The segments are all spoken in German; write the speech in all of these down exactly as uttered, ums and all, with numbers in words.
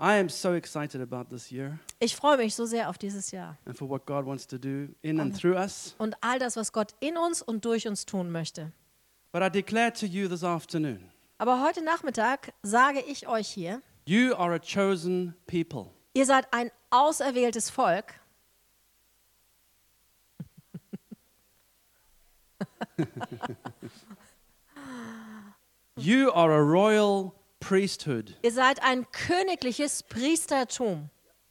I am so excited about this year Ich freue mich so sehr auf dieses Jahr and for what God wants to do in and through us. und all das, was Gott in uns und durch uns tun möchte. But I declare to you this afternoon, Aber heute Nachmittag sage ich euch hier, you are a chosen people. ihr seid ein auserwähltes Volk. You are a royal priesthood. Ihr seid ein königliches Priestertum.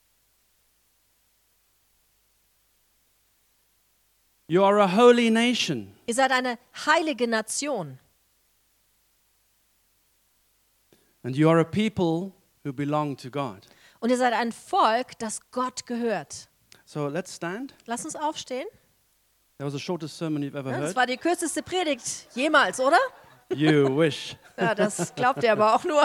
You are a holy nation. Ihr seid eine heilige Nation. And you are a people who belong to God. Und ihr seid ein Volk, das Gott gehört. So let's stand. Lasst uns aufstehen. That was the shortest sermon you've ever Das heard. war die kürzeste Predigt jemals, oder? You wish. Ja, das glaubt ihr aber auch nur.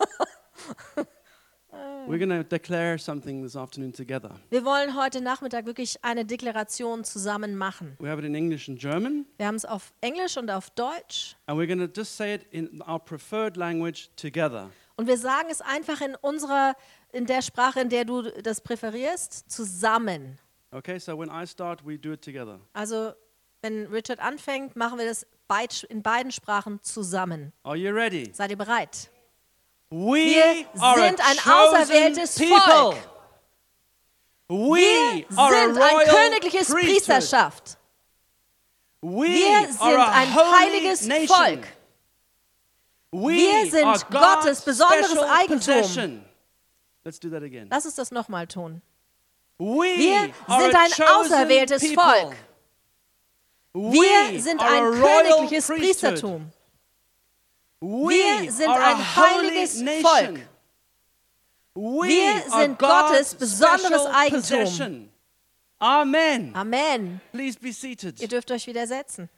We're going to declare something this afternoon together. Wir wollen heute Nachmittag wirklich eine Deklaration zusammen machen. We have it in English and German, Wir haben es auf Englisch und auf Deutsch. and we're going to just say it in our preferred language together. Und wir sagen es einfach in unserer, in der Sprache, in der du das präferierst, zusammen. Okay, so when I start, we do it together. Also, wenn Richard anfängt, machen wir das beid- in beiden Sprachen zusammen. Are you ready? Seid ihr bereit? We Wir are sind a ein chosen auserwähltes people. Volk. We Wir are a sind ein royal königliches priesthood. Priesterschaft. We Wir sind are a ein holy heiliges nation. Volk. We Wir sind are Gottes God's besonderes special Eigentum. possession. Let's do that again. Lass uns das nochmal tun. We Wir are sind a ein chosen auserwähltes people. Volk. Wir We sind are ein a royal königliches priesthood. Priestertum. We Wir sind are ein a holy heiliges nation. Volk. We Wir are sind Gottes God's besonderes special Eigentum. possession. Amen. Amen. Please be seated. Ihr dürft euch wieder setzen.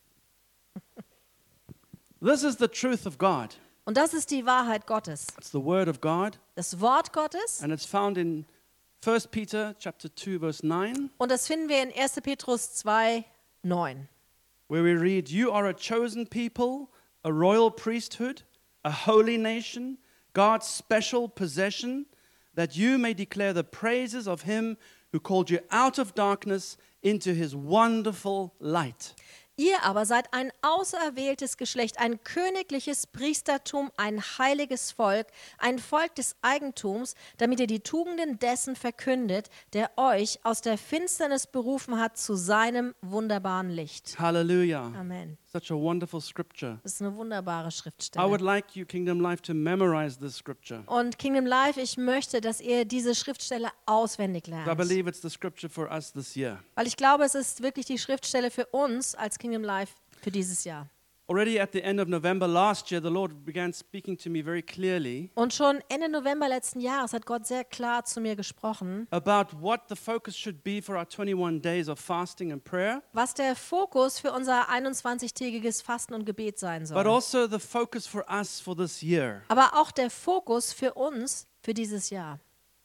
This is the truth of God. Und das ist die Wahrheit Gottes. It's the word of God, Das Wort Gottes. and it's found in First Peter chapter two verse nine, Und das finden wir in erster Petrus zwei, neun. where we read, "You are a chosen people, a royal priesthood, a holy nation, God's special possession, that you may declare the praises of him who called you out of darkness into his wonderful light." Ihr aber seid ein auserwähltes Geschlecht, ein königliches Priestertum, ein heiliges Volk, ein Volk des Eigentums, damit ihr die Tugenden dessen verkündet, der euch aus der Finsternis berufen hat zu seinem wunderbaren Licht. Hallelujah. Amen. Such a wonderful scripture. Das ist eine wunderbare I Schriftstelle. would like you, Kingdom Life, to memorize this scripture. Und Kingdom Life, ich möchte, dass ihr diese Schriftstelle auswendig I lernt. believe it's the scripture for us this year. Weil ich glaube, es ist wirklich die Schriftstelle für uns als Kingdom Life für dieses Jahr. Already at the end of November last year, the Lord began speaking to me very clearly Und schon Ende November letzten Jahres hat Gott sehr klar zu mir gesprochen, about what the focus should be for our twenty-one days of fasting and prayer, was der Fokus für unser einundzwanzigtägiges Fasten und Gebet sein but soll. also the focus for us for this year. Aber auch der Fokus für uns für dieses Jahr.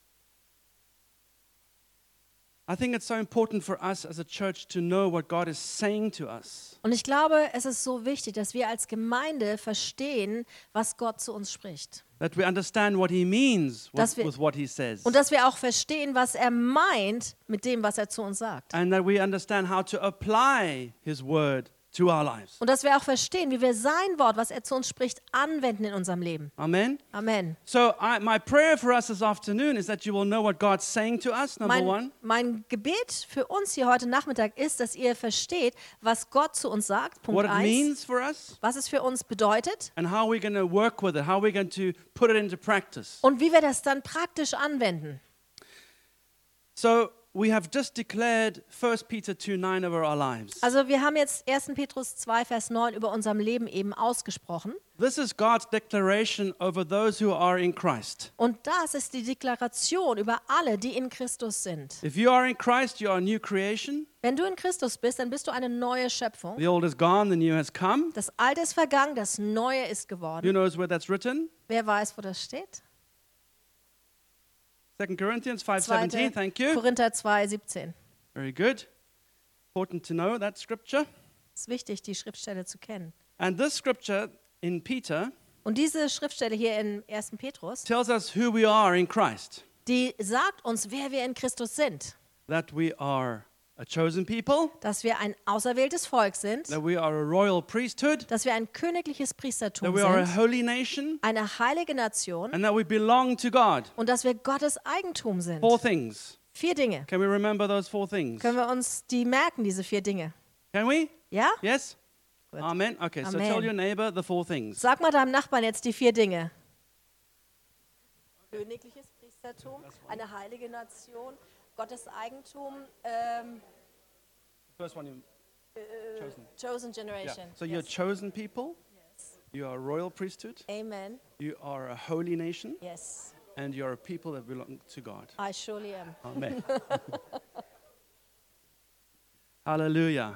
I think it's so important for us as a church to know what God is saying to us. Und ich glaube, es ist so wichtig, dass wir als Gemeinde verstehen, was Gott zu uns spricht. That we understand what he means Dass with, wir- with what he says. Und dass wir auch verstehen, was er meint mit dem, was er zu uns sagt. And that we understand how to apply his word to our lives. Und dass wir auch verstehen, wie wir sein Wort, was er zu uns spricht, anwenden in unserem Leben. Amen? Amen. So I, my prayer for us this afternoon is that you will know what God's saying to us, number Mein, one. mein Gebet für uns hier heute Nachmittag ist, dass ihr versteht, was Gott zu uns sagt, What Punkt it eins, means for us, was es für uns bedeutet and how we're going to work with it, how we're going to put it into practice. und wie wir das dann praktisch anwenden. So we have just declared First Peter two nine over our lives. Also wir haben jetzt erster Petrus zwei, Vers neun über unserem Leben eben ausgesprochen. This is God's declaration over those who are in Christ. Und das ist die Deklaration über alle, die in Christus sind. If you are in Christ, you are a new creation. Wenn du in Christus bist, dann bist du eine neue Schöpfung. The old is gone, the new has come. Das Alte ist vergangen, das Neue ist Who geworden. knows where that's written? Wer weiß, wo das steht? Second Corinthians five seventeen, thank you. Korinther zwei, siebzehn. Very good. Important to know that scripture. Es ist wichtig, die Schriftstelle zu kennen. And this scripture in Peter Und diese Schriftstelle hier in ersten Petrus, tells us who we are in Christ. die sagt uns, wer wir in Christus sind. That we are a chosen people, Dass wir ein auserwähltes Volk sind, that we are a royal priesthood, dass wir ein königliches that Priestertum we are a sind, holy nation, eine heilige Nation and that we belong to God. und dass wir Gottes Eigentum sind. Four things. Vier Dinge. Can we remember those four things? Können wir uns die merken, diese vier Dinge? Can we? Ja? Yes? Gut. Amen. Okay, so Amen. tell your neighbor the four things. Sag mal deinem Nachbarn jetzt die vier Dinge. Königliches Priestertum, eine heilige Nation, Gottes Eigentum, ähm, First one, you chosen. chosen Yeah. generation. So you're Yes. chosen people, Yes. you are a royal priesthood, Amen. you are a holy nation, Yes, and you are a people that belong to God. I surely am. Amen. Hallelujah.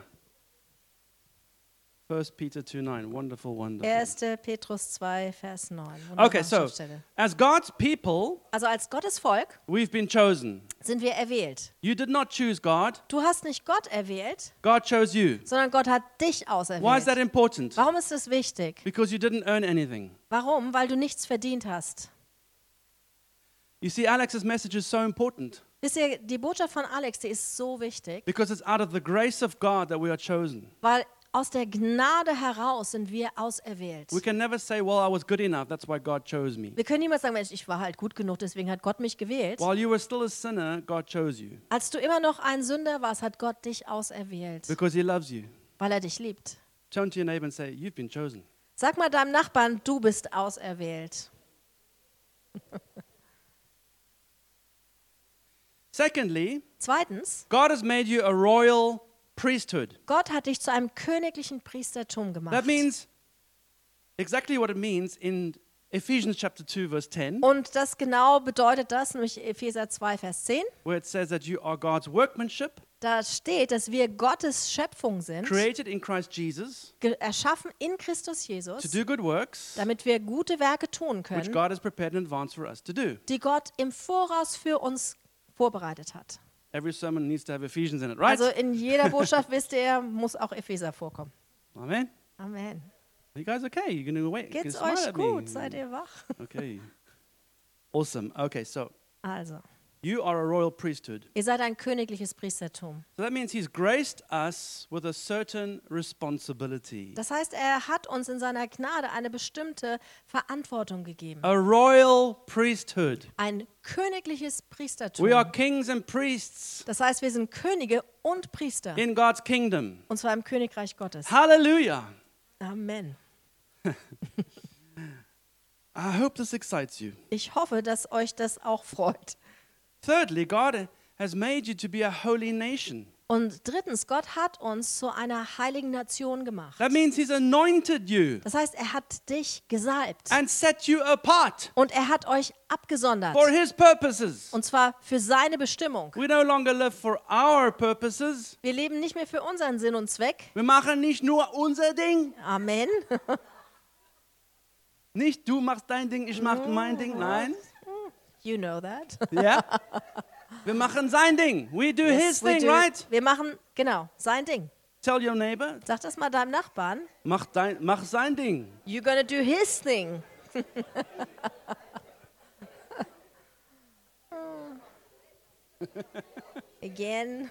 First Peter two nine. Wonderful, wonderful. erster Petrus zwei, Vers neun. Okay, Wunderbare so Schriftstelle. as God's people, Also als Gottes Volk we've been chosen. sind wir erwählt. You did not choose God, Du hast nicht Gott erwählt, God chose you. sondern Gott hat dich Why is that auserwählt. important? Warum ist das wichtig? Because you didn't earn anything. Warum? Weil du nichts verdient hast. You see, Alex's message is so important Wisst ihr, die Botschaft von Alex, die ist so wichtig, because it's out of the grace of God that we are chosen. weil aus der Gnade heraus sind wir auserwählt. We can never say, well, I was good enough, that's why God chose me. Wir können niemals sagen, Mensch, ich war halt gut genug, deswegen hat Gott mich gewählt. While you were still a sinner, God chose you Als du immer noch ein Sünder warst, hat Gott dich auserwählt, because he loves you. weil er dich liebt. Turn to your neighbor and say, you've been chosen. Sag mal deinem Nachbarn, du bist auserwählt. Secondly, Zweitens, God has made you a royal priesthood. Gott hat dich zu einem königlichen Priestertum gemacht. That means exactly what it means in Ephesians chapter two, verse ten, Und das genau bedeutet das, nämlich Epheser zwei, Vers zehn. where it says that you are God's workmanship, Da steht, dass wir Gottes Schöpfung sind, created in Christ Jesus ge- erschaffen in Christus to Jesus, do good works, damit wir gute Werke tun which können, God has prepared in advance for us to do. die Gott im Voraus für uns vorbereitet hat. Every sermon needs to have Ephesians in it, right? Also in jeder Botschaft, wisst ihr, muss auch Epheser vorkommen. Amen. Amen. Are you guys okay? You're going to wait? You can Geht's smile euch at me. gut? Seid ihr wach? Okay. Awesome. Okay, so Also, you are a royal priesthood. ihr seid ein königliches Priestertum. So that means he's graced us with a certain responsibility. Das heißt, er hat uns in seiner Gnade eine bestimmte Verantwortung gegeben. A royal priesthood. Ein königliches Priestertum. We are kings and priests Das heißt, wir sind Könige und Priester. in God's kingdom. Und zwar im Königreich Gottes. Hallelujah. Amen. I hope this excites you. Ich hoffe, dass euch das auch freut. Thirdly, God has made you to be a holy nation. Und drittens, Gott hat uns zu einer heiligen Nation gemacht. That means he's anointed you Das heißt, er hat dich gesalbt. and set you apart Und er hat euch abgesondert. for his purposes. Und zwar für seine Bestimmung. We no longer live for our purposes. Wir leben nicht mehr für unseren Sinn und Zweck. Wir machen nicht nur unser Ding. Amen. Nicht du machst dein Ding, ich mach mein Ding. Nein. You know that. Ja. Wir machen sein Ding. We do his Yes, we thing, do. right? Wir machen, genau, sein Ding. Tell your neighbor, Sag das mal deinem Nachbarn. mach, dein, mach sein Ding. You're gonna do his thing. Again.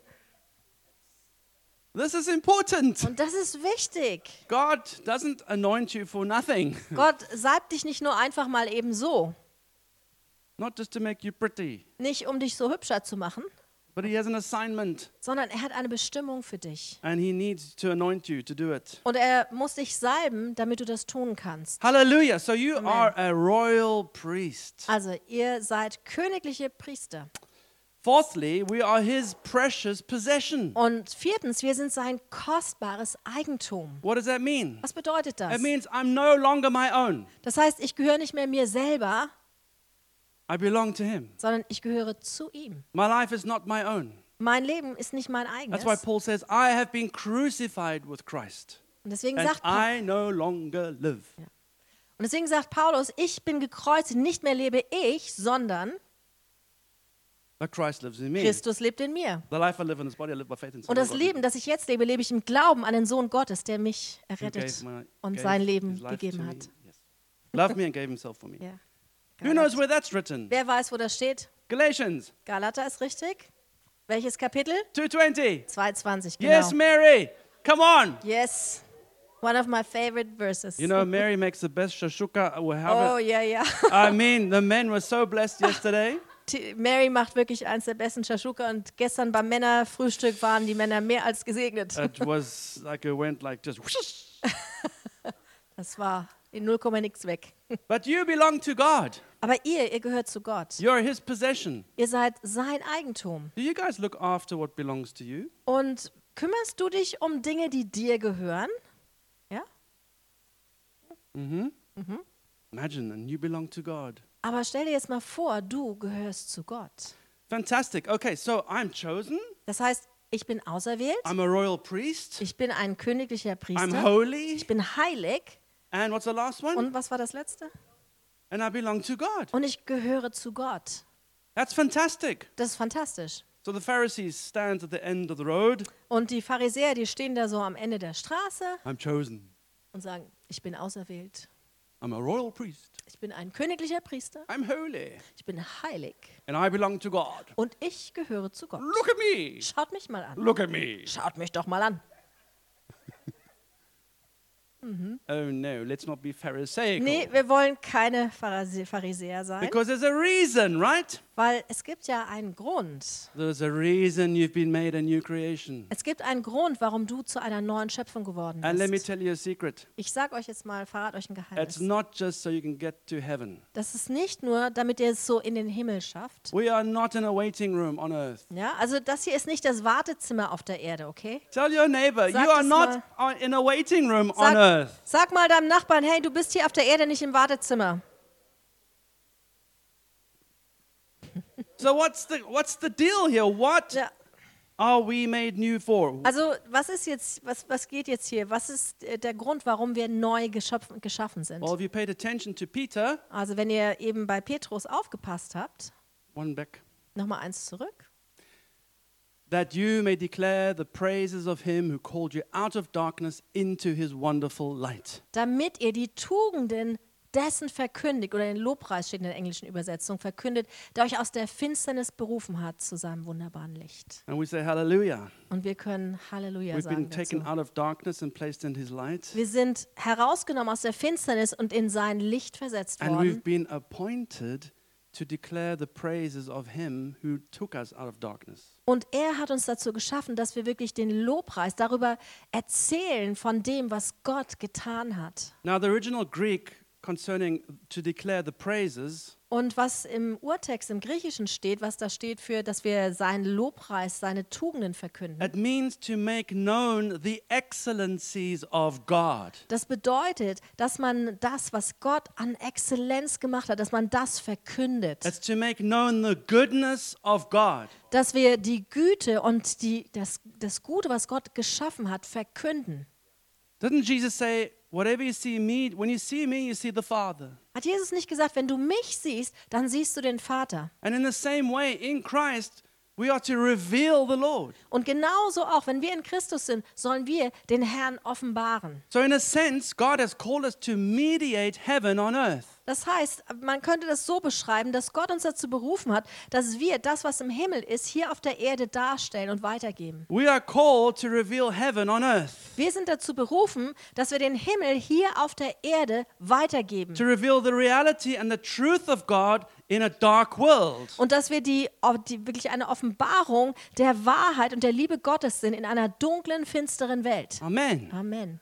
This is important. Und das ist wichtig. God doesn't anoint you for nothing. Gott salbt dich nicht nur einfach mal eben so. Not just to make you pretty, Nicht um dich so hübscher zu machen, but he has an assignment sondern er hat eine Bestimmung für dich. and he needs to anoint you to do it. Und er muss dich salben, damit du das tun kannst. Hallelujah. So you Amen. are a royal priest. Also, ihr seid königliche Priester. Fourthly, we are his precious possession. Und viertens, wir sind sein kostbares Eigentum. What does that mean? Was bedeutet das? It means I'm no longer my own. Das heißt, ich gehöre nicht mehr mir selber, I belong to him. sondern ich gehöre zu ihm. My life is not my own. Mein Leben ist nicht mein eigenes. That's why Paul says, I have been crucified with Christ, Und deswegen and sagt, Pa- I no longer live. und deswegen sagt Paulus, ich bin gekreuzigt, nicht mehr lebe ich, sondern But Christ lives in me. Christus lebt in mir. The life I live in this body, I live by faith in the Son Und of das God. Leben, das ich jetzt lebe, lebe ich im Glauben an den Sohn Gottes, der mich Who errettet gave my- und gave sein his Leben life to gegeben me. hat. Yes. Loved me and gave himself for me. Ja. Who knows where that's written? Wer weiß, wo das steht? Galatians Galater ist richtig. Welches Kapitel? two twenty. zweihundzwanzig, genau. Yes, Mary. Come on. Yes. One of my favorite verses. You know, Mary makes the best shashuka we'll have oh, it. ja, ja. I mean, the men were so blessed yesterday. Die- Mary macht wirklich eins der besten Shashuka und gestern beim Männerfrühstück waren die Männer mehr als gesegnet. It was like it went like just whoosh. Das war in null Komma nix weg. But you belong to God. Aber ihr, ihr gehört zu Gott. You're his possession. Ihr seid sein Eigentum. Do you guys look after what belongs to you? Und kümmerst du dich um Dinge, die dir gehören? Ja? Mm-hmm. Imagine, and you belong to God. Aber stell dir jetzt mal vor, du gehörst zu Gott. Fantastic. Okay, so I'm chosen. Das heißt, ich bin auserwählt, I'm a royal priest. ich bin ein königlicher I'm Priester, holy. ich bin heilig. And what's the last one? Und was war das letzte? And I belong to God. Und ich gehöre zu Gott. That's fantastic. Das ist fantastisch. So the Pharisees stand at the end of the road. Und die Pharisäer, die stehen da so am Ende der Straße I'm chosen. und sagen, ich bin auserwählt. I'm a royal priest. Ich bin ein königlicher Priester. I'm holy. Ich bin heilig. And I belong to God. Und ich gehöre zu Gott. Look at me. Schaut mich mal an. Look at me. Schaut mich doch mal an. Oh no, let's not be Pharisaical. Nee, wir wollen keine Pharisi- Pharisäer sein, Because there's a reason, right? weil es gibt ja einen Grund. There's a reason you've been made a new creation. Es gibt einen Grund, warum du zu einer neuen Schöpfung geworden And let me bist. tell you a secret. Ich sage euch jetzt mal, verrate euch ein It's Geheimnis. not just so you can get to heaven. Das ist nicht nur, damit ihr es so in den Himmel schafft. We are not in a waiting room on earth. Ja, also das hier ist nicht das Wartezimmer auf der Erde, okay? Tell your neighbor, Sag you are das not on- in a waiting room on Sag, earth. sag mal deinem Nachbarn, hey, du bist hier auf der Erde, nicht im Wartezimmer. So what's the what's the deal here? What Ja. are we made new for? Also was ist jetzt, was, was geht jetzt hier? Was ist äh, der Grund, warum wir neu geschöpf, geschaffen sind? Well, if you paid attention to Peter, Also wenn ihr eben bei Petrus aufgepasst habt, one back, nochmal eins zurück. that you may declare the praises of him who called you out of darkness into his wonderful light. Damit ihr die Tugenden dessen verkündigt, oder den Lobpreis steht in der englischen Übersetzung, verkündet, der euch aus der Finsternis berufen hat zu seinem wunderbaren Licht. And we say hallelujah. Und wir können Halleluja We've been sagen taken dazu. out of darkness and placed in his light. Wir sind herausgenommen aus der Finsternis und in sein Licht versetzt And worden. we've been appointed to declare the praises of him who took us out of darkness. Und er hat uns dazu geschaffen, dass wir wirklich den Lobpreis darüber erzählen von dem, was Gott getan hat. Now, the original Greek concerning to declare the praises Und was im Urtext im Griechischen steht, was da steht für, dass wir seinen Lobpreis, seine Tugenden verkünden. it means to make known the excellencies of God. Das bedeutet, dass man das, was Gott an Exzellenz gemacht hat, dass man das verkündet. It's to make known the goodness of God. Dass wir die Güte und die, das, das Gute, was Gott geschaffen hat, verkünden. Didn't Jesus say, whatever you see me, when you see me, you see the Father? Hat Jesus nicht gesagt, wenn du mich siehst, dann siehst du den Vater? And in the same way, in Christ, we are to reveal the Lord. Und genauso auch, wenn wir in Christus sind, sollen wir den Herrn offenbaren. So in a sense, God has called us to mediate heaven on earth. Das heißt, man könnte das so beschreiben, dass Gott uns dazu berufen hat, dass wir das, was im Himmel ist, hier auf der Erde darstellen und weitergeben. We are called to reveal heaven on earth, Wir sind dazu berufen, dass wir den Himmel hier auf der Erde weitergeben. to reveal the reality and the truth of God in a dark world. Und dass wir die, die wirklich eine Offenbarung der Wahrheit und der Liebe Gottes sind in einer dunklen, finsteren Welt. Amen. Amen.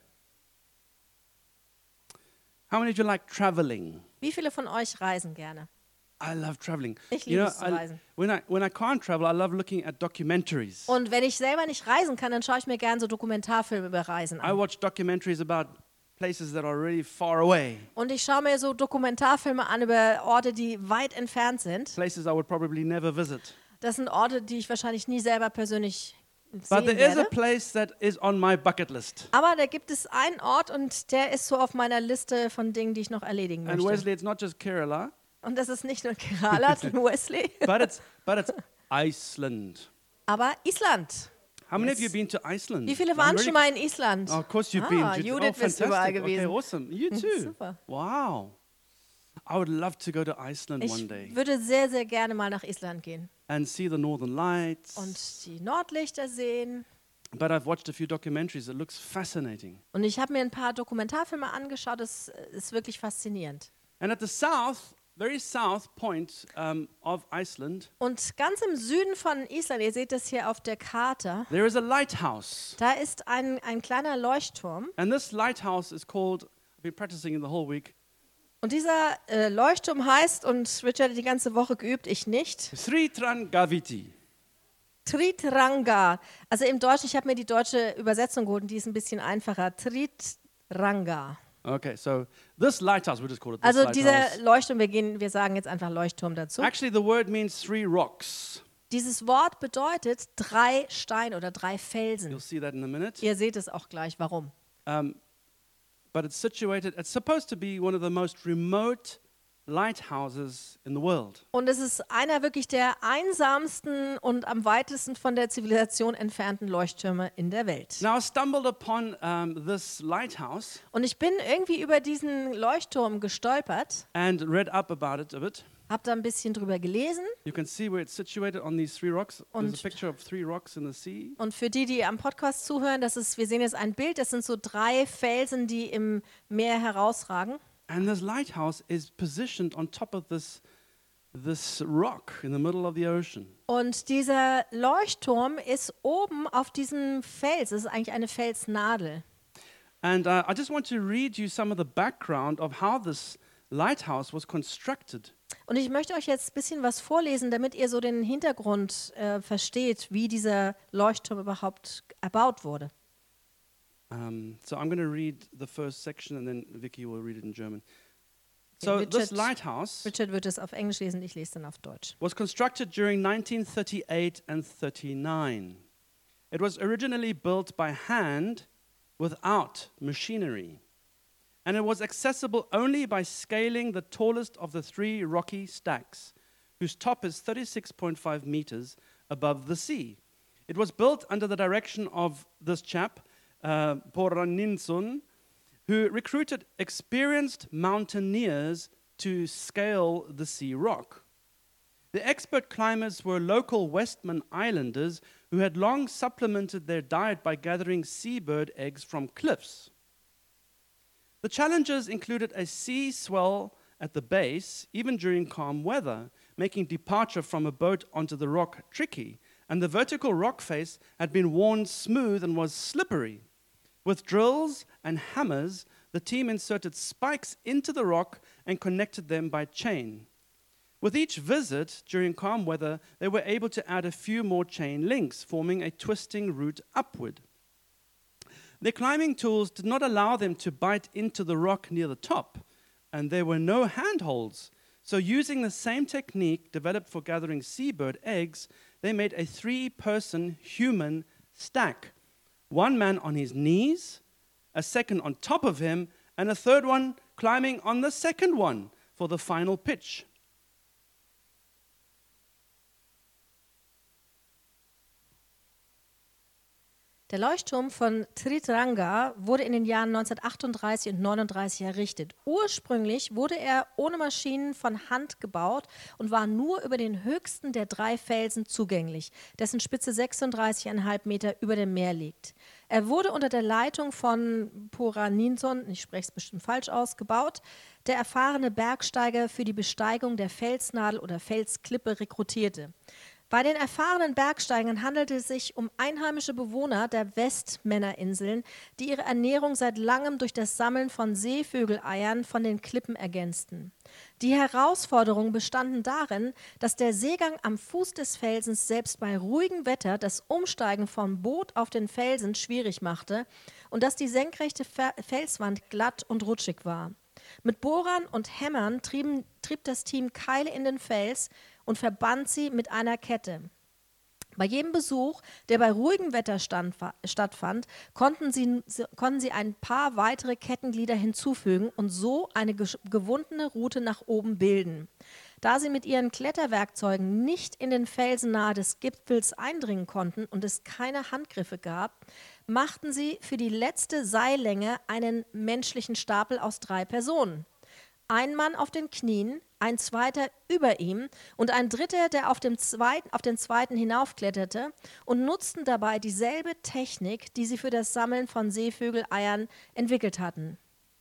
How many of you like traveling? Wie viele von euch reisen gerne? I love traveling. Ich You liebe know, es zu I, reisen. when I when I can't travel, I love looking at documentaries. Und wenn ich selber nicht reisen kann, dann schaue ich mir gerne so Dokumentarfilme über Reisen I an. watch documentaries about places that are really far away, Und ich schaue mir so Dokumentarfilme an über Orte, die weit entfernt sind. places I would probably never visit. Das sind Orte, die ich wahrscheinlich nie selber persönlich But sehen there is a werde. place that is on my bucket list. Aber da gibt es einen Ort und der ist so auf meiner Liste von Dingen, die ich noch erledigen And möchte. Wesley, it's not just Kerala, Und das ist nicht nur Kerala, und Wesley, but it's but it's Iceland. aber Island. How many of Yes. you been to Iceland? Wie viele I'm waren really- schon mal in Island? Oh, of course you've Ah, been. Judith. Judith oh, bist überall fantastic. Okay, gewesen. awesome. You too. Super. Wow. I would love to go to Iceland one Ich day würde sehr, sehr gerne mal nach Island gehen and see the northern lights. und die Nordlichter sehen. But I've watched a few documentaries. It looks fascinating. Und ich habe mir ein paar Dokumentarfilme angeschaut, das ist wirklich faszinierend. And at the south, very south point um, of Iceland, Und ganz im Süden von Island, ihr seht das hier auf der Karte, there is a lighthouse. da ist ein, ein kleiner Leuchtturm. And this lighthouse is called, I've been practicing it the whole week, Und dieser äh, Leuchtturm heißt, und Richard hat die ganze Woche geübt, ich nicht, Sri Trangaviti. Tritranga. Also im Deutschen, ich habe mir die deutsche Übersetzung geholt, und die ist ein bisschen einfacher. Tritranga. Okay, so this lighthouse, we'll just call it this Also dieser lighthouse. Leuchtturm, wir, gehen, wir sagen jetzt einfach Leuchtturm dazu. Actually, the word means three rocks. Dieses Wort bedeutet drei Steine oder drei Felsen. You'll see that in a minute. Ihr seht es auch gleich, warum. Um, but it's situated, it's supposed to be one of the most remote lighthouses in the world. Und es ist einer wirklich der einsamsten und am weitesten von der Zivilisation entfernten Leuchttürme in der Welt. Now, I stumbled upon um, this lighthouse Und ich bin irgendwie über diesen Leuchtturm gestolpert, and read up about it a bit. habe da ein bisschen drüber gelesen. You can see where it's situated on these three rocks. There's Und- a picture of three rocks in the sea. Und für die, die am Podcast zuhören, das ist, wir sehen jetzt ein Bild, das sind so drei Felsen, die im Meer herausragen. And this lighthouse is positioned on top of this, this rock in the middle of the ocean. Und dieser Leuchtturm ist oben auf diesem Fels, das ist eigentlich eine Felsnadel. And uh, I just want to read you some of the background of how this lighthouse was constructed. Und ich möchte euch jetzt ein bisschen was vorlesen, damit ihr so den Hintergrund äh, versteht, wie dieser Leuchtturm überhaupt erbaut wurde. Um, so I'm going to read the first section and then Vicky will read it in German. So Okay, this Richard- lighthouse Richard wird es auf Englisch lesen, ich lese dann auf Deutsch. was constructed during nineteen thirty-eight and thirty-nine. It was originally built by hand without machinery. And it was accessible only by scaling the tallest of the three rocky stacks, whose top is thirty-six point five meters above the sea. It was built under the direction of this chap, uh, Poraninson, who recruited experienced mountaineers to scale the sea rock. The expert climbers were local Westman Islanders who had long supplemented their diet by gathering seabird eggs from cliffs. The challenges included a sea swell at the base, even during calm weather, making departure from a boat onto the rock tricky, and the vertical rock face had been worn smooth and was slippery. With drills and hammers, the team inserted spikes into the rock and connected them by chain. With each visit during calm weather, they were able to add a few more chain links, forming a twisting route upward. Their climbing tools did not allow them to bite into the rock near the top, and there were no handholds. So using the same technique developed for gathering seabird eggs, they made a three-person human stack. One man on his knees, a second on top of him, and a third one climbing on the second one for the final pitch. Der Leuchtturm von Tritranga wurde in den Jahren neunzehnhundertachtunddreißig und neununddreißig errichtet. Ursprünglich wurde er ohne Maschinen von Hand gebaut und war nur über den höchsten der drei Felsen zugänglich, dessen Spitze sechsunddreißig Komma fünf Meter über dem Meer liegt. Er wurde unter der Leitung von Poraninson, ich spreche es bestimmt falsch aus, gebaut, der erfahrene Bergsteiger für die Besteigung der Felsnadel oder Felsklippe rekrutierte. Bei den erfahrenen Bergsteigern handelte es sich um einheimische Bewohner der Westmännerinseln, die ihre Ernährung seit langem durch das Sammeln von Seevögeleiern von den Klippen ergänzten. Die Herausforderungen bestanden darin, dass der Seegang am Fuß des Felsens selbst bei ruhigem Wetter das Umsteigen vom Boot auf den Felsen schwierig machte und dass die senkrechte Fe- Felswand glatt und rutschig war. Mit Bohrern und Hämmern trieben, trieb das Team Keile in den Fels und verband sie mit einer Kette. Bei jedem Besuch, der bei ruhigem Wetter stand, stattfand, konnten sie, konnten sie ein paar weitere Kettenglieder hinzufügen und so eine ge- gewundene Route nach oben bilden. Da sie mit ihren Kletterwerkzeugen nicht in den Felsen nahe des Gipfels eindringen konnten und es keine Handgriffe gab, machten sie für die letzte Seillänge einen menschlichen Stapel aus drei Personen. ein Mann auf den Knien, ein zweiter über ihm und ein dritter, der auf, dem zweiten, auf den zweiten hinaufkletterte, und nutzten dabei dieselbe Technik, die sie für das Sammeln von Seevögeleiern entwickelt hatten.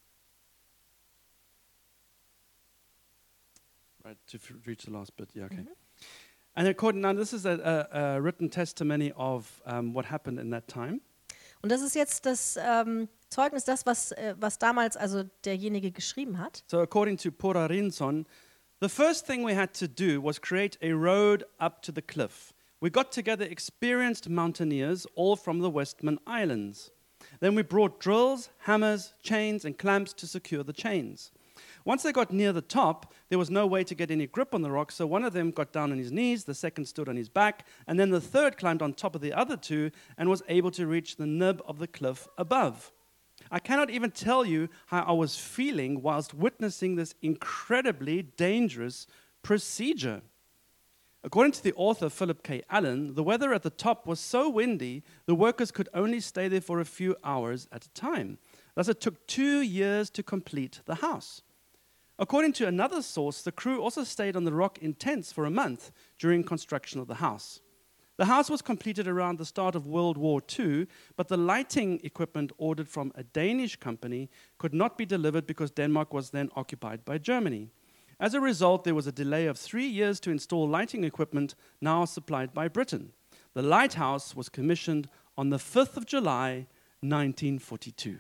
Right, to f- reach the last bit, yeah, okay. And according, now this is a, a, a written testimony of um, what happened in that time. Und das ist jetzt das ähm, Zeugnis, das, was, äh, was damals also derjenige geschrieben hat. So according to Pora Rinson, the first thing we had to do was create a road up to the cliff. We got together experienced mountaineers, all from the Westman Islands. Then we brought drills, hammers, chains, and clamps to secure the chains. Once they got near the top, there was no way to get any grip on the rock, so one of them got down on his knees, the second stood on his back, and then the third climbed on top of the other two and was able to reach the nib of the cliff above. I cannot even tell you how I was feeling whilst witnessing this incredibly dangerous procedure. According to the author Philip K. Allen, the weather at the top was so windy, the workers could only stay there for a few hours at a time. Thus, it took two years to complete the house. According to another source, the crew also stayed on the rock in tents for a month during construction of the house. The house was completed around the start of World War Two, but the lighting equipment ordered from a Danish company could not be delivered because Denmark was then occupied by Germany. As a result, there was a delay of three years to install lighting equipment now supplied by Britain. The lighthouse was commissioned on the fifth of July, nineteen forty-two.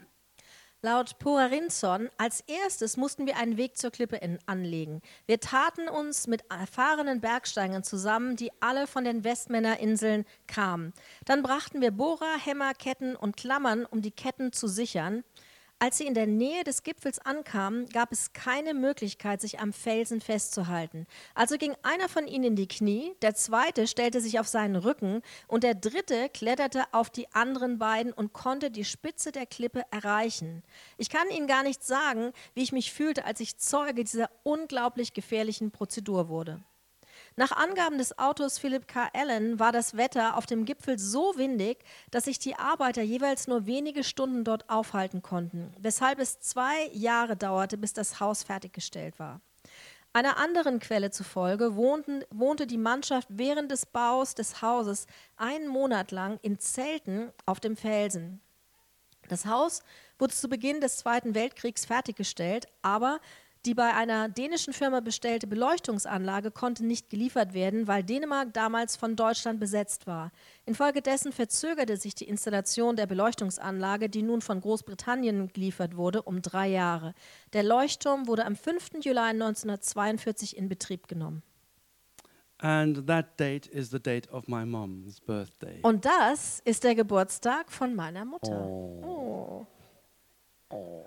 Laut Pora Rinson, als erstes mussten wir einen Weg zur Klippe in, anlegen. Wir taten uns mit erfahrenen Bergsteigern zusammen, die alle von den Westmännerinseln kamen. Dann brachten wir Bohrer, Hämmer, Ketten und Klammern, um die Ketten zu sichern. Als sie in der Nähe des Gipfels ankamen, gab es keine Möglichkeit, sich am Felsen festzuhalten. Also ging einer von ihnen in die Knie, der zweite stellte sich auf seinen Rücken und der dritte kletterte auf die anderen beiden und konnte die Spitze der Klippe erreichen. Ich kann Ihnen gar nicht sagen, wie ich mich fühlte, als ich Zeuge dieser unglaublich gefährlichen Prozedur wurde. Nach Angaben des Autors Philip K. Allen war das Wetter auf dem Gipfel so windig, dass sich die Arbeiter jeweils nur wenige Stunden dort aufhalten konnten, weshalb es zwei Jahre dauerte, bis das Haus fertiggestellt war. Einer anderen Quelle zufolge wohnten, wohnte die Mannschaft während des Baus des Hauses einen Monat lang in Zelten auf dem Felsen. Das Haus wurde zu Beginn des Zweiten Weltkriegs fertiggestellt, aber die bei einer dänischen Firma bestellte Beleuchtungsanlage konnte nicht geliefert werden, weil Dänemark damals von Deutschland besetzt war. Infolgedessen verzögerte sich die Installation der Beleuchtungsanlage, die nun von Großbritannien geliefert wurde, um drei Jahre. Der Leuchtturm wurde am fünften Juli neunzehnhundertzweiundvierzig in Betrieb genommen. And that date is the date of my mom's birthday. Und das ist der Geburtstag von meiner Mutter. Oh. Oh.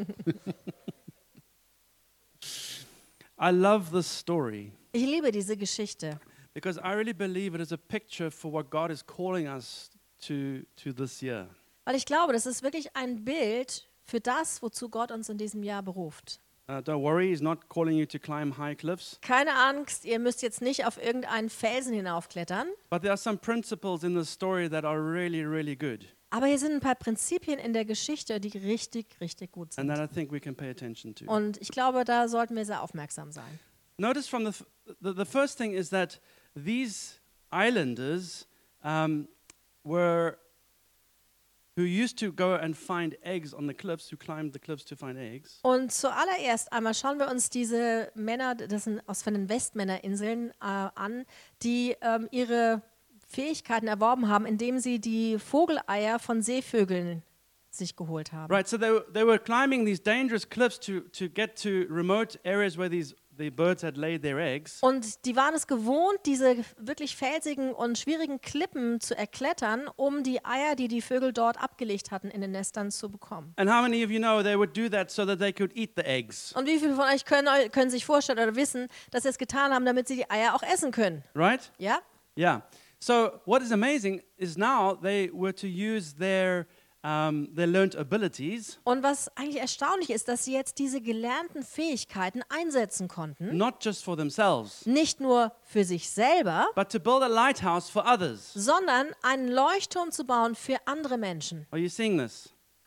I love this story Ich liebe diese Geschichte, because I really believe it is a picture for what God is calling us to, to this year. weil ich glaube, das ist wirklich ein Bild für das, wozu Gott uns in diesem Jahr beruft. Uh, don't worry, He's not calling you to climb high cliffs, Keine Angst, ihr müsst jetzt nicht auf irgendeinen Felsen hinaufklettern, but there are some principles in the story that are really, really good, aber hier sind ein paar Prinzipien in der Geschichte, die richtig, richtig gut and sind. that I think we can pay attention to. Und ich glaube, da sollten wir sehr aufmerksam sein. Notice from the, f- the, the first thing is that these islanders um, were, who used to go and find eggs on the cliffs, who climbed the cliffs to find eggs, Und zuallererst einmal schauen wir uns diese Männer, das sind aus von den Westmännerinseln, äh, an, die ähm, ihre Fähigkeiten erworben haben, indem sie die Vogeleier von Seevögeln sich geholt haben. right? So they were, they were climbing these dangerous cliffs to, to get to remote areas where these the birds had laid their eggs. Und die waren es gewohnt, diese wirklich felsigen und schwierigen Klippen zu erklettern, um die Eier, die die Vögel dort abgelegt hatten, in den Nestern zu bekommen. And how many of you know they would do that so that they could eat the eggs, Und wie viele von euch können, können sich vorstellen oder wissen, dass sie es getan haben, damit sie die Eier auch essen können? right? Ja? Yeah. So what is amazing is now they were to use their um, their learned abilities Und was eigentlich erstaunlich ist, dass sie jetzt diese gelernten Fähigkeiten einsetzen konnten, not just for themselves, nicht nur für sich selber, but to build a lighthouse for others. sondern einen Leuchtturm zu bauen für andere Menschen. Are you seeing this?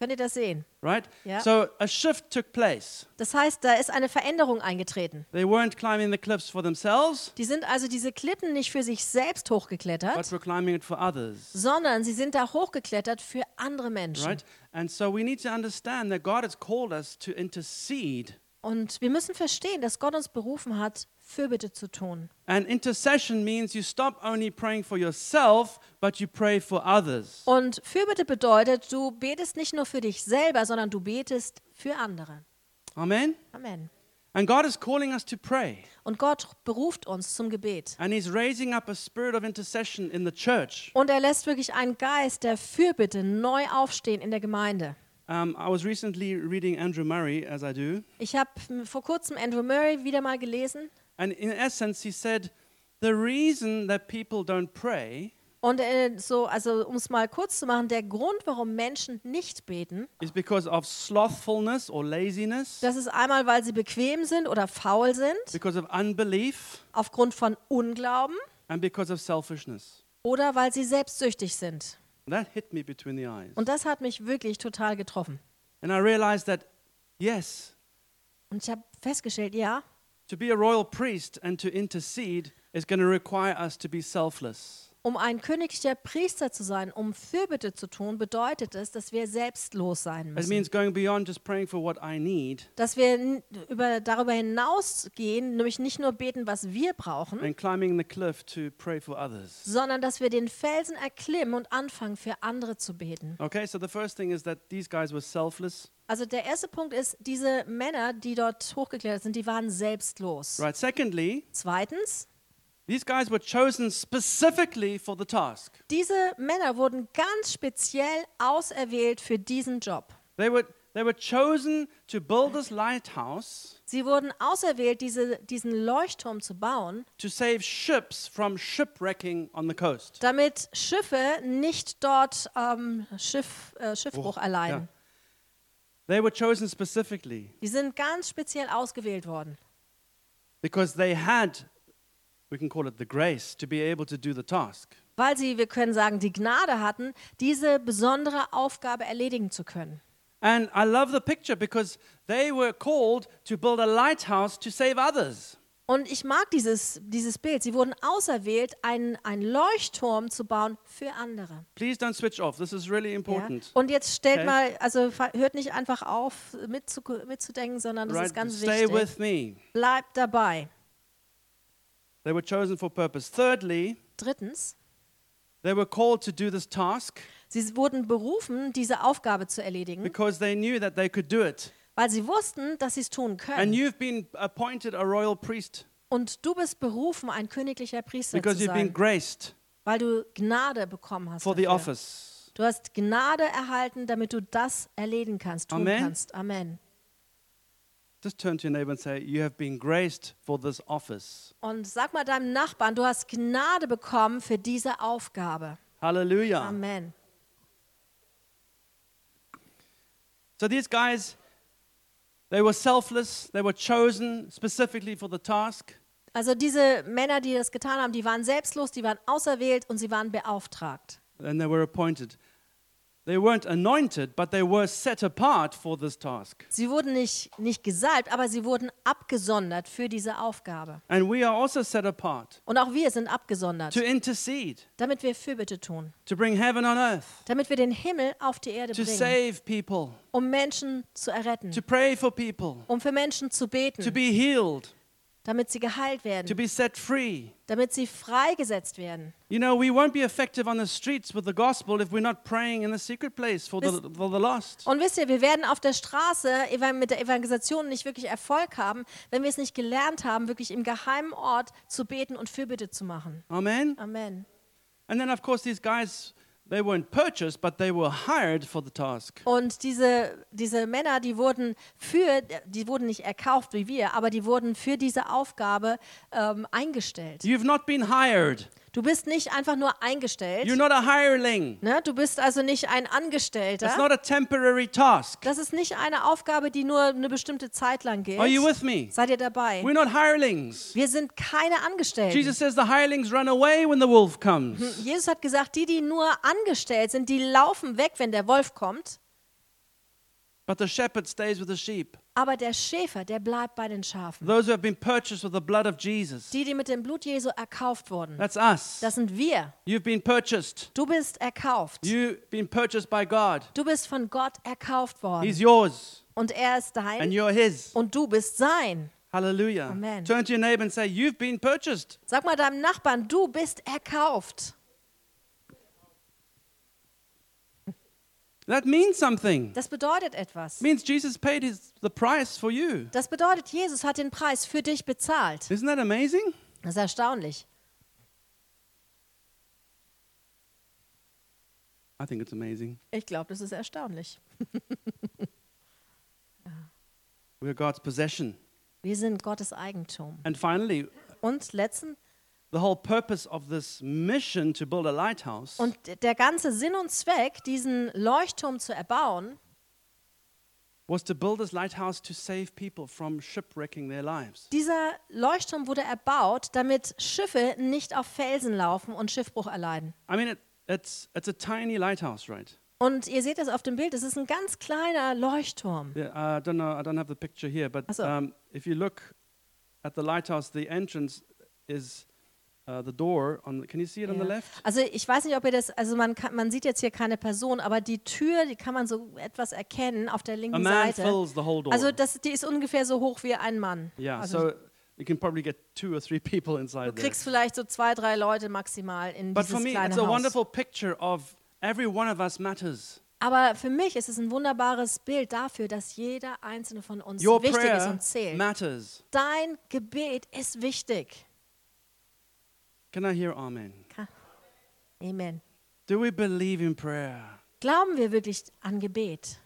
Könnt ihr das sehen? right? Ja. So a shift took place. Das heißt, da ist eine Veränderung eingetreten. They weren't climbing the cliffs for themselves, Die sind also diese Klippen nicht für sich selbst but hochgeklettert, were climbing it for others, sondern sie sind da hochgeklettert für andere Menschen. right? And so we need to understand that God has called us to intercede. Und wir müssen verstehen, dass Gott uns berufen hat, Fürbitte zu tun. And intercession means you stop only praying for yourself, but you pray for others. Und Fürbitte bedeutet, du betest nicht nur für dich selber, sondern du betest für andere. Amen? Amen. And God is calling us to pray. Und Gott beruft uns zum Gebet. And He's raising up a spirit of intercession in the church. Und er lässt wirklich einen Geist der Fürbitte neu aufstehen in der Gemeinde. Um, I was recently reading Andrew Murray, as I do. Ich habe vor kurzem Andrew Murray wieder mal gelesen. And in essence, he said, the reason that people don't pray Und äh, so, also um es mal kurz zu machen, der Grund, warum Menschen nicht beten, is because of slothfulness or laziness, das ist einmal, weil sie bequem sind oder faul sind, because of unbelief, aufgrund von Unglauben and because of selfishness. oder weil sie selbstsüchtig sind. That hit me between the eyes. Und das hat mich wirklich total getroffen. And I realized that, yes, Und ich habe festgestellt, ja, to be a royal priest and to intercede is going to require us to be selfless. um ein königlicher Priester zu sein, um Fürbitte zu tun, bedeutet es, dass wir selbstlos sein It müssen. means going beyond just praying for what I need Dass wir n- über, darüber hinausgehen, nämlich nicht nur beten, was wir brauchen, and climbing the cliff to pray for others. sondern dass wir den Felsen erklimmen und anfangen, für andere zu beten. Okay, so the first thing is that these guys were selfless. Also der erste Punkt ist, diese Männer, die dort hochgeklettert sind, die waren selbstlos. Right. Secondly, Zweitens, these guys were chosen specifically for the task. diese Männer wurden ganz speziell auserwählt für diesen Job. They were, they were chosen to build this lighthouse Sie wurden auserwählt, diese, diesen Leuchtturm zu bauen, to save ships from shipwrecking on the coast. damit Schiffe nicht dort ähm, Schiff, äh, Schiffbruch erleiden. Yeah. They were chosen specifically Die sind ganz speziell ausgewählt worden, because they had, we can call it the grace, to be able to do the task. weil sie, wir können sagen, die Gnade hatten, diese besondere Aufgabe erledigen zu können. And I love the picture because they were called to build a lighthouse to save others. Und ich mag dieses, dieses Bild. Sie wurden auserwählt, einen, einen Leuchtturm zu bauen für andere. Please don't switch off. This is really Ja? important. Und jetzt stellt Okay. mal, also fa- hört nicht einfach auf mitzu, mitzudenken, sondern das Right? ist ganz Stay wichtig. with me. Bleibt dabei. They were chosen for purpose. Thirdly, Drittens, they were called to do this task sie wurden berufen, diese Aufgabe zu erledigen, because they knew that they could do it. weil sie wussten, dass sie es tun And können. you've been appointed a royal priest Und du bist berufen, ein königlicher Priester because zu you've been sein, graced weil du Gnade bekommen hast for the dafür. office. Du hast Gnade erhalten, damit du das erledigen kannst, tun Amen. kannst. Amen. Just turn to your neighbor and say, you have been graced for this office. Und sag mal deinem Nachbarn, du hast Gnade bekommen für diese Aufgabe. Hallelujah. Amen. So these guys, they were selfless. They were chosen specifically for the task. Also diese Männer, die das getan haben, die waren selbstlos, die waren auserwählt und sie waren beauftragt. And they were appointed. They weren't anointed, but they were set apart for this task. Sie wurden nicht, nicht gesalbt, aber sie wurden abgesondert für diese Aufgabe. And we are also set apart Und auch wir sind abgesondert, to intercede, damit wir Fürbitte tun, to bring heaven on earth, damit wir den Himmel auf die Erde to bringen, save people, um Menschen zu erretten, to pray for people, um für Menschen zu to beten, be healed, damit sie geheilt to werden, be set free. damit sie freigesetzt werden. You know, we won't be effective on the streets with the gospel if we're not praying in the secret place for the, for the lost. Und wisst ihr, wir werden auf der Straße evan- mit der Evangelisation nicht wirklich Erfolg haben, wenn wir es nicht gelernt haben, wirklich im geheimen Ort zu beten und Fürbitte zu machen. Amen? Amen. And then, of course, these guys, they weren't purchased, but they were hired for the task. Und diese, diese Männer, die wurden für, die wurden nicht erkauft wie wir, aber die wurden für diese Aufgabe ähm, eingestellt. You've not been hired. Du bist nicht einfach nur eingestellt, You're not a hireling. ne? Du bist also nicht ein It's Angestellter. not a temporary task. Das ist nicht eine Aufgabe, die nur eine bestimmte Zeit lang Are you gilt. with me? Seid ihr dabei? We're not hirelings. Wir sind keine Angestellten. Jesus says the hirelings run away when the wolf comes. Jesus hat gesagt, die, die nur angestellt sind, die laufen weg, wenn der Wolf kommt. but the shepherd stays with the sheep. Aber der Schäfer, der bleibt bei den Schafen. Those who have been purchased with the blood of Jesus. Die, die mit dem Blut Jesu erkauft wurden. That's us. Das sind wir. You've been purchased. Du bist erkauft. You've been purchased by God. Du bist von Gott erkauft worden. He's yours Und er ist and dein you're his. und du bist sein. Hallelujah. Amen. Turn to your neighbor and say, you've been purchased. Sag mal deinem Nachbarn, du bist erkauft. That means something. Das bedeutet etwas. It means Jesus paid his, the price for you. Das bedeutet, Jesus hat den Preis für dich bezahlt. Isn't that amazing? Das ist erstaunlich. I think it's amazing. Ich glaube, das ist erstaunlich. We're God's possession. Wir sind Gottes Eigentum. And finally, Und letzten the whole purpose of this mission to build a lighthouse und der ganze Sinn und Zweck, diesen Leuchtturm zu erbauen, was to build this lighthouse to save people from shipwrecking their lives. dieser Leuchtturm wurde erbaut, damit Schiffe nicht auf Felsen laufen und Schiffbruch erleiden. I mean, it, it's, it's a tiny lighthouse, right? Und ihr seht das auf dem Bild, es ist ein ganz kleiner Leuchtturm. Yeah, I don't know, I don't have the picture here, but Ach so. um, if you look at the lighthouse, the entrance is uh, the door. On, can you see it on the Ja. left? Also ich weiß nicht, ob ihr das, also man, kann, man sieht jetzt hier keine Person, aber die Tür, die kann man so etwas erkennen auf der A linken man Seite. fills the whole door. Also das, die ist ungefähr so hoch wie ein Mann. yeah, Also so you can probably get two or three people inside du there. kriegst vielleicht so zwei, drei Leute maximal in But for dieses me, kleine it's a Haus. wonderful picture of every one of us matters. Aber für mich ist es ein wunderbares Bild dafür, dass jeder einzelne von uns Your wichtig ist prayer und zählt. matters. Dein Gebet ist wichtig. Can I hear amen? Amen. Do we believe in prayer? Glauben wir wirklich an Gebet?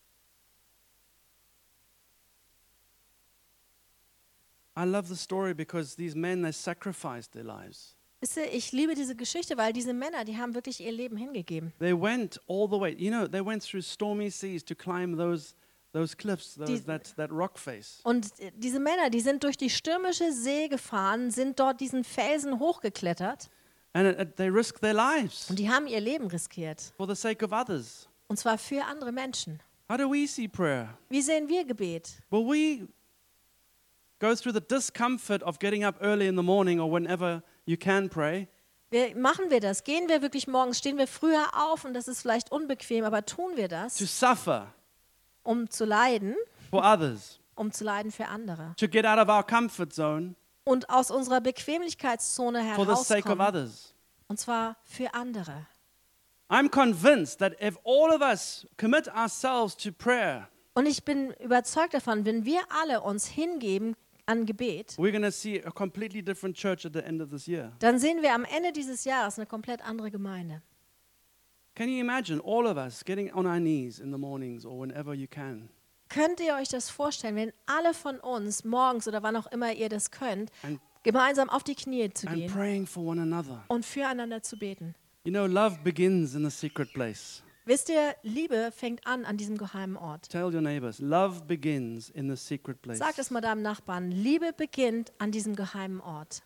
I love the story because these men, they sacrificed their lives. Wisst ihr, ich liebe diese Geschichte, weil diese Männer, die haben wirklich ihr Leben hingegeben. They went all the way. You know, they went through stormy seas to climb those those cliffs, those, Die- that, that rock face. Und äh, diese Männer, die sind durch die stürmische See gefahren, sind dort diesen Felsen hochgeklettert And it, it- they risked their lives und die haben ihr Leben riskiert. for the sake of others. Und zwar für andere Menschen. How do we see prayer? Wie sehen wir Gebet? Will we go through the discomfort of getting up early in the morning or whenever you can pray? Wir, machen wir das? Gehen wir wirklich morgens? Stehen wir früher auf? Und das ist vielleicht unbequem, aber tun wir To das, suffer um zu leiden, for others? um zu leiden für andere. To get out of our comfort zone Und aus unserer Bequemlichkeitszone for the sake of herauskommen. others? Und zwar für andere. I'm convinced that if all of us commit ourselves to prayer, Und ich bin überzeugt davon, wenn wir alle uns hingeben an Gebet, we're going to see a completely different church at the end of this year. dann sehen wir am Ende dieses Jahres eine komplett andere Gemeinde. Can you imagine all of us getting on our knees in the mornings or whenever you can Könnt ihr euch das vorstellen, wenn alle von uns morgens oder wann auch immer ihr das könnt, and, gemeinsam auf die Knie zu and gehen praying for one another? und füreinander zu beten? You know, love begins in the secret place. Wisst ihr, Liebe fängt an an diesem geheimen Ort. Tell your neighbors, love begins in the secret place. Sag es mal deinem Nachbarn, Liebe beginnt an diesem geheimen Ort.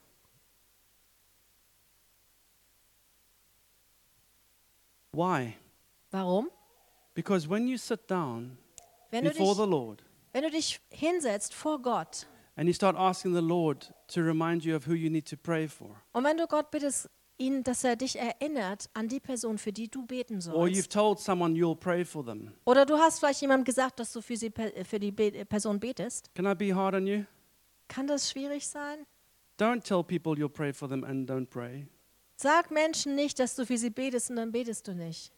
Why? Warum? Because when you sit down Wenn du, before the dich, Lord wenn du dich hinsetzt vor Gott and you start asking the Lord to remind you of who you need to pray for, und wenn du Gott bittest, ihn, dass er dich erinnert an die Person, für die du beten or you've sollst. told someone you'll pray for them, Oder du hast vielleicht jemandem gesagt, dass du für, sie, für die Be Person betest. can I be hard on you? Kann das schwierig sein? Don't tell people you'll pray for them and don't pray. Sag Menschen nicht, dass du für sie betest und dann betest du nicht.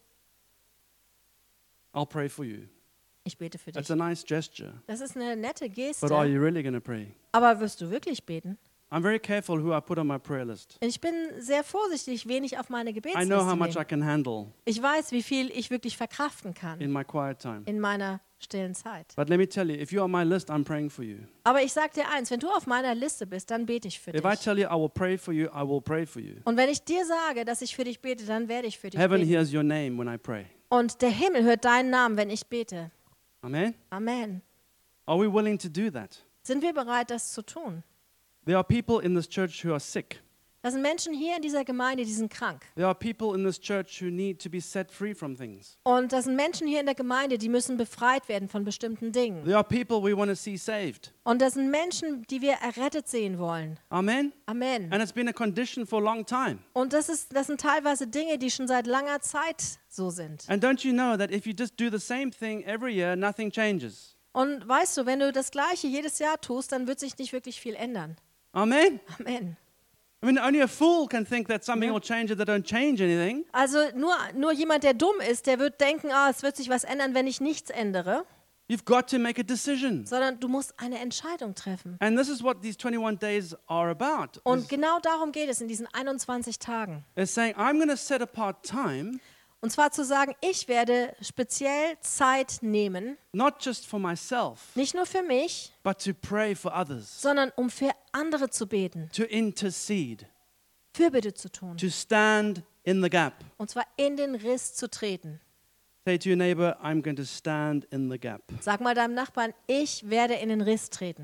I'll pray for you. Ich bete für dich. That's a nice gesture. Das ist eine nette But are Geste, you really going to pray? aber wirst du wirklich beten? I'm very careful who I put on my prayer list. Ich bin sehr vorsichtig, wen ich auf meine I know Gebetsliste how much I nehme. can handle Ich weiß, wie viel ich wirklich verkraften kann in my quiet time. in meiner stillen Zeit. But let me tell you, if you're on my list, I'm praying for you. Aber ich sage dir eins, wenn du auf meiner Liste bist, dann bete ich für If I dich. tell you I will pray for you, I will pray for you. Und wenn ich dir sage, dass ich für dich bete, dann werde ich für dich Heaven beten. hears your name when I pray. Und der Himmel hört deinen Namen, wenn ich bete. Amen? Amen. Are we willing to do that? Sind wir bereit, das zu tun? There are people in this church who are sick. Das sind Menschen hier in dieser Gemeinde, die sind krank. There are people in this church who need to be set free from things. Und das sind Menschen hier in der Gemeinde, die müssen befreit werden von bestimmten Dingen. There are people we want to see saved. Und das sind Menschen, die wir errettet sehen wollen. Amen? Amen. And it's been a condition for a long time. Und das, ist, das sind teilweise Dinge, die schon seit langer Zeit so sind. And don't you know that if you just do the same thing every year, nothing changes? Und weißt du, wenn du das Gleiche jedes Jahr tust, dann wird sich nicht wirklich viel ändern. Amen? Amen. I mean, only a fool can think that something will change if they don't change anything. Also nur, nur jemand, der dumm ist, der wird denken, ah, es wird sich was ändern, wenn ich nichts ändere. You've got to make a decision. Sondern du musst eine Entscheidung treffen. And this is what these twenty-one days are about. Und genau darum geht es in diesen einundzwanzig Tagen. It's saying, I'm going to set apart time, Und zwar zu sagen, ich werde speziell Zeit nehmen, not just for myself, nicht nur für mich, but to pray for others, sondern um für andere zu beten, to intercede, Fürbitte zu tun. to stand in the gap. Und zwar in den Riss zu treten. Say to your neighbor, I'm going to stand in the gap. Sag mal deinem Nachbarn, ich werde in den Riss treten.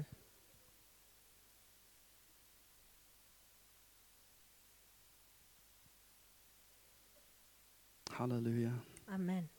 Hallelujah. Amen.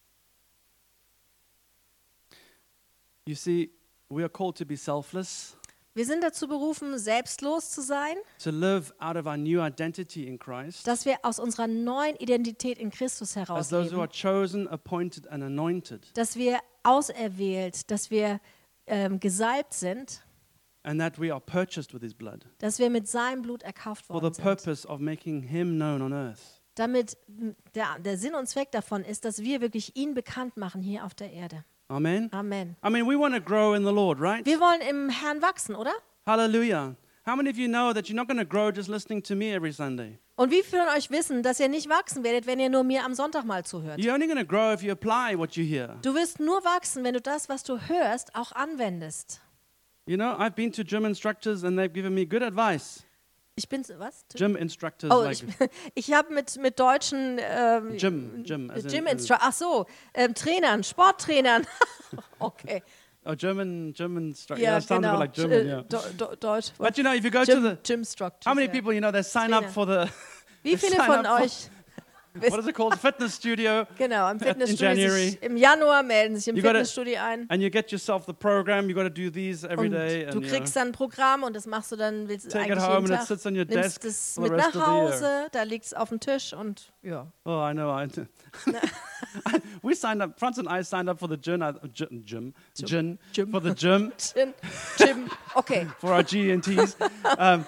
You see, we are called to be selfless, Wir sind dazu berufen, selbstlos zu sein, to live out of our new identity in Christ, dass wir aus unserer neuen Identität in Christus as those who herausleben, are chosen, appointed, and anointed, dass wir auserwählt, dass wir ähm, gesalbt sind, and that we are purchased with His blood dass wir mit seinem Blut erkauft for the worden sind. purpose of making Him known on earth. Damit m, der, der Sinn und Zweck davon ist, dass wir wirklich ihn bekannt machen hier auf der Erde. Amen. Amen. I mean, we want to grow in the Lord, right? Wir wollen im Herrn wachsen, oder? Hallelujah. How many of you know that you're not going to grow just listening to me every Sunday? Und wie viele von euch wissen, dass ihr nicht wachsen werdet, wenn ihr nur mir am Sonntag mal zuhört? You're only going to grow if you apply what you hear. Du wirst nur wachsen, wenn du das, was du hörst, auch anwendest. You know, I've been to gym instructors and they've given me good advice. Ich bin, was? Gym instructors, Oh, like ich, ich habe mit, mit deutschen ähm, gym, gym, as in- Gym as- Instru- ach so, ähm, Trainern, Sporttrainern. Okay. oh, German, German instructor. Ja, Yeah, it sounds a genau. bit like German, Äh, yeah. Do, do, Deutsch. But you know, if you go to Gym, the, Gym Structures, how many ja. people, you know, they sign up Trainer. for the, Wie they viele sign von up for- euch, what is it called, fitness studio, genau, im in Fitnessstudio January. sich, im Januar melden sich im You gotta- Fitnessstudio ein and you get yourself the program, you got to do these every und day. du and, you know, kriegst dann ein Programm und das machst du dann, willst du Take it eigentlich home jeden and it Tag, sits on your nimmst desk es for the mit rest nach of the year. Hause, da liegt es auf dem Tisch und ja. Oh, I know. I, we signed up. Franz and I signed up for the gym, uh, gym, gym, gym, Gym. for the gym Gym, Gym, okay. for our G N Ts. Um,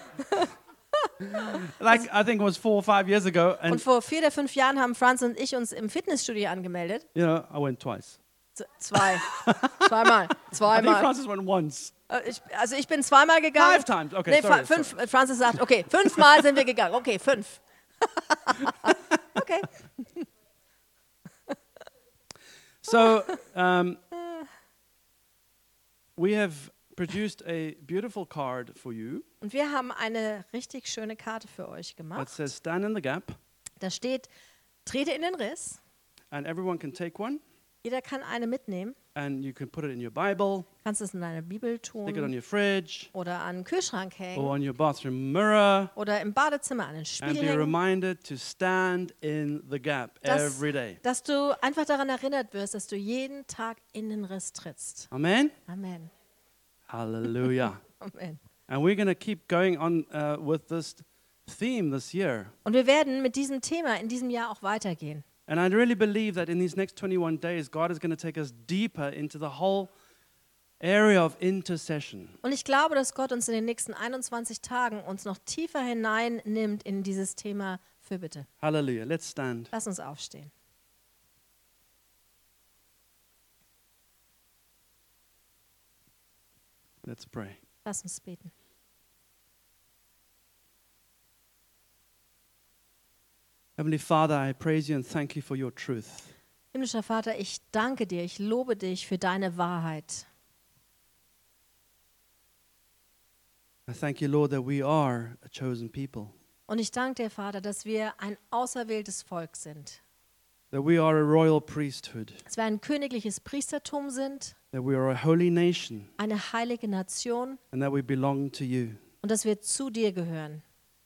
like I think it was four or five years ago, Und and vor vier oder fünf Jahren haben Franz und ich uns im Fitnessstudio angemeldet. you know I went twice. Z zwei. Zweimal. I think Zweimal. Francis went once. Äh, Ich, also ich bin zweimal gegangen. Five times. Okay, Nee, sorry, fa- fünf. äh, Francis sagt, okay, fünfmal sind wir gegangen. Okay, fünf. Okay. So um, we have produced a beautiful card for you Und wir haben eine richtig schöne Karte für euch that gemacht. says "Stand in the gap," Da steht, trete in den Riss. and everyone can take one, Jeder kann eine mitnehmen. and you can put it in your Bible, Kannst es in deine Bibel stick it on tun your fridge, oder an den Kühlschrank or hängen on your bathroom mirror. oder im Badezimmer an den And Spiegel be hängen. reminded to stand in the gap Dass, every day. dass du einfach daran erinnert wirst, dass du jeden Tag in den Riss trittst. Amen? Amen. Hallelujah. Amen. And we're going to keep going on uh, with this theme this year. Und wir werden mit diesem Thema in diesem Jahr auch weitergehen. And I really believe that in these next twenty-one days, God is going to take us deeper into the whole area of intercession. Und ich glaube, dass Gott uns in den nächsten einundzwanzig Tagen uns noch tiefer hineinnimmt in dieses Thema Fürbitte. Hallelujah. Let's stand. Lass uns aufstehen. Let's pray. Lass uns beten. Heavenly Father, I praise you and thank you for your truth. Himmlischer Vater, ich danke dir, ich lobe dich für deine Wahrheit. I thank you, Lord, that we are a chosen people, Und ich danke dir, Vater, dass wir ein auserwähltes Volk sind. that we are a royal priesthood, Dass wir ein königliches Priestertum sind, that we are a holy nation, eine heilige Nation and that we belong to you. und dass wir zu dir gehören.